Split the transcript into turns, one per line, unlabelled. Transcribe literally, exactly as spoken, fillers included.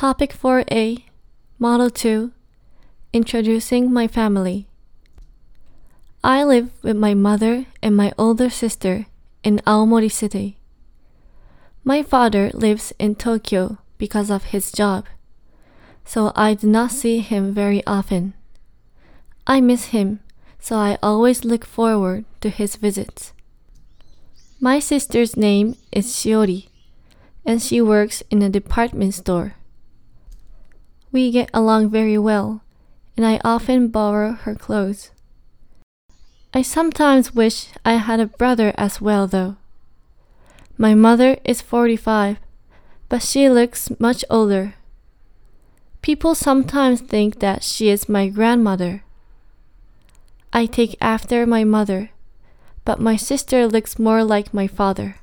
Topic four A, Model two, Introducing my family. I live with my mother and my older sister in Aomori City. My father lives in Tokyo because of his job, so I do not see him very often. I miss him, so I always look forward to his visits. My sister's name is Shiori, and she works in a department store. We get along very well, and I often borrow her clothes. I sometimes wish I had a brother as well, though. My mother is forty-five, but she looks much older. People sometimes think that she is my grandmother. I take after my mother, but my sister looks more like my father.